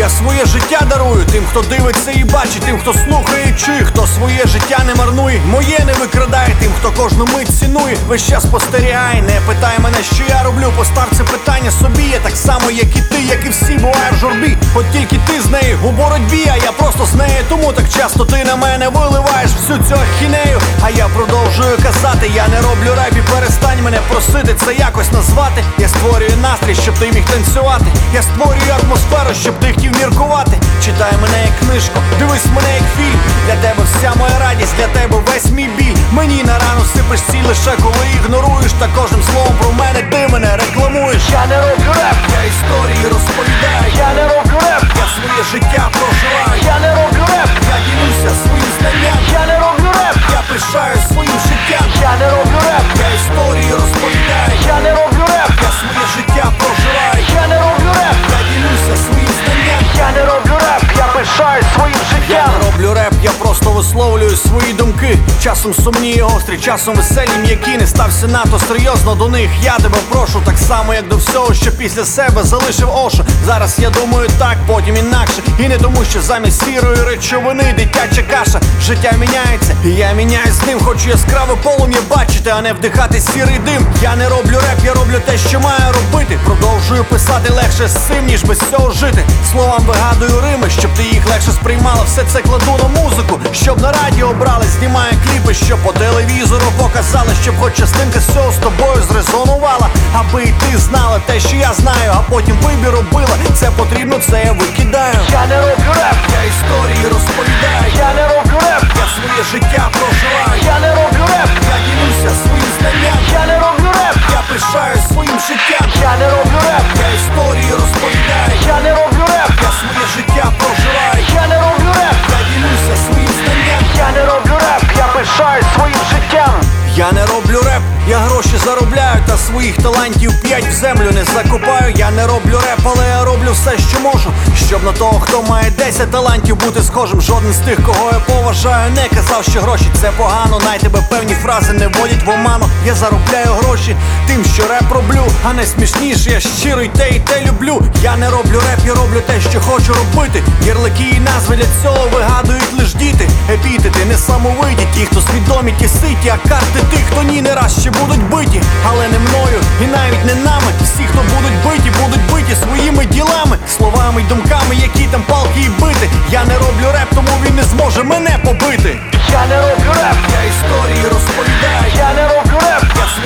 Я своє життя дарую тим, хто дивиться і бачить, тим, хто слухає і чує, хто своє життя не марнує, моє не викрадає, тим, хто кожну мить цінує, весь час спостерігає, не питай мене, що я роблю, постав це питання собі. Я так само, як і ти, як і всі, буває в журбі. От тільки ти з нею у боротьбі, а я просто з нею. Тому так часто ти на мене виливаєш всю цю ахінею. А я продовжую казати, я не роблю реп і перестань мене просити це якось назвати. Я створюю настрій, щоб ти міг танцювати. Я створюю атмосферу, щоб ти хотів міркувати. Читай мене як книжку, дивись мене як фільм. Для тебе вся моя радість, для тебе весь мій біль. Мені на рану сипеш сіль лише коли ігноруєш. Та кожним словом про мене ти мене рекламуєш. Я не роблю реп, я історії розповідаю. Я не роблю реп, я своє життя проживаю. Я не роблю реп, я ділюся своїм знанням. Я не роблю реп, я пишаю своїм життям. Я не роблю реп, я історії розповідаю. Я не роблю реп, я своє життя проживаю. Я не роблю реп, я ділюся своїм знанням. Я не роблю реп, я пишаю своїм життям. Я не роблю реп, я просто висловлюю свої думки. Часом сумні і гострі, часом веселі, м'які. Не стався надто серйозно до них, я тебе прошу. Так само, як до всього, що після себе залишив Оша. Зараз я думаю так, потім інакше. І не тому, що замість сірої речовини дитяча каша. Життя міняється, і я міняюсь з ним. Хочу яскраве полум'я бачити, а не вдихати сірий дим. Я не роблю реп, я роблю те, що маю робити. Продовжую писати легше з цим, ніж без цього жити. Словам вигадую рими, щоб ти їх легше сприймала. Все це кладу на музику, щоб на радіо брали. Знімаю кліпи, щоб по телевізору показали, щоб хоч частинка з цього з тобою зрезонувала. Аби і ти знала те, що я знаю, а потім вибір робила. Це потрібно, це я викидаю. Я не роблю реп, я історії розповідаю. Я не роблю реп, я своє життя проживаю. Я не роблю реп, я ділюся своїм знанням. Я не роблю реп, я пишаю своїм життям. Я не роблю реп, я історії розповідаю. Я не роблю реп, я своє життя проживаю. Я не роблю реп, я ділюся своїм знанням. Я не роблю реп, я пишаю своїм життям. Я не роблю реп, я гроші заробляю, та своїх талантів 5 в землю не закопаю. Я не роблю реп, але я роблю все, що можу, щоб на того, хто має 10 талантів, бути схожим. Жоден з тих, кого я поважаю, не казав, що гроші це погано. Най тебе певні фрази не вводять в оману. Я заробляю гроші тим, що реп роблю, а не смішніше, я щиро й те люблю. Я не роблю реп, я роблю те, що хочу робити. Ярлики і назви для цього вигадують лиш діти. Епітети несамовиті, ті, хто свідомі, ті ситі, а карти тих, хто ні, не раз ще будуть биті. Але не мною і навіть не нами. Всі, хто будуть биті своїми ділами, словами й думками, які там палки і бити. Я не роблю реп, тому він не зможе мене побити. Я не роблю реп, я історії розповідаю. Я не роблю реп, я